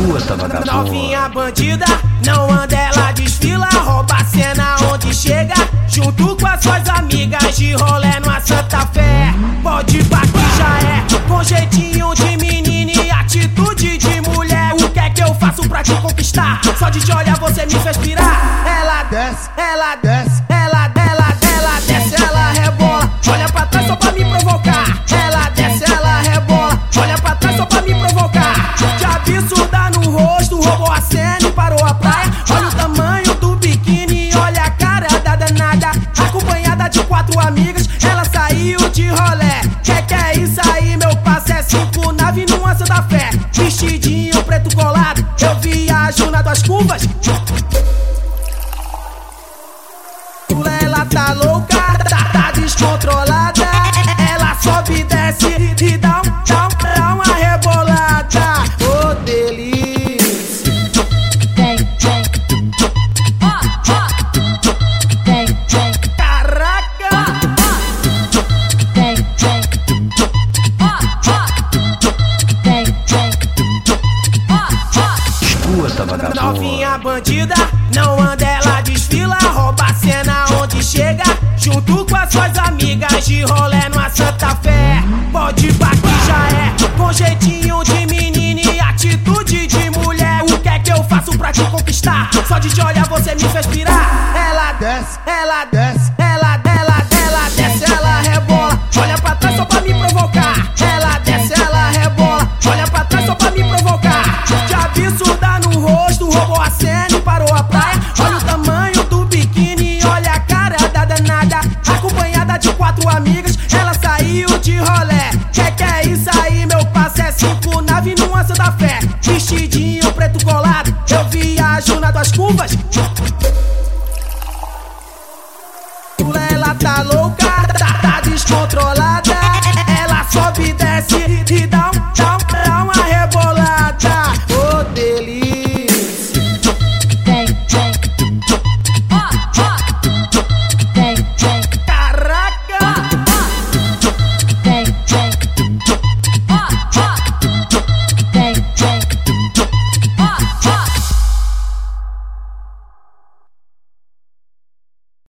Escuta, vagabundo. Novinha bandida, não anda, ela desfila, rouba a cena onde chega, junto com as suas amigas de rolê numa Santa Fé. Pode ir pra que já é, com jeitinho de menina e atitude de mulher. O que é que eu faço pra te conquistar? Só de te olhar você me fez pirar. Ela desce, ela desce, ela desce, ela rebola, olha pra trás só pra me provocar. Ela desce, ela rebola, olha pra trás só pra me provocar. De absurda no rosto, roubou a cena e parou a praia. Olha o tamanho do biquíni, olha a cara da danada. Acompanhada de 4 amigas, ela saiu de rolé. Que é isso aí, meu passo é 5 nave numa Santa Fé. Vestidinho preto colado, eu viajo nas tuas curvas. Ela tá louca, tá descontrolada. Ela sobe e desce e dá uma rebolada. Ô delícia. Caraca. Escuta, vagabundo. Novinha bandida, não anda, ela desfila, rouba a cena onde chega, junto com as suas amigas de rolê numa Santa Fé. Pode ir pra que já é, com jeitinho de menina e atitude de mulher. O que é que eu faço pra te conquistar? Só de te olhar você me fez pirar. Ela desce, ela desce, ela desce, ela rebola, olha pra trás só pra me provocar. Ela desce, ela rebola, olha pra trás só pra me provocar. De absurda no rosto, roubou a cena e parou a praia. Olha o tamanho do biquíni, olha a cara da danada. Acompanhada de 4 amigas, ela saiu de rolé. Que é isso aí, meu passo é 5 nave numa Santa Fé. Vestidinho preto colado, eu viajo nas tuas curvas. Ela tá louca,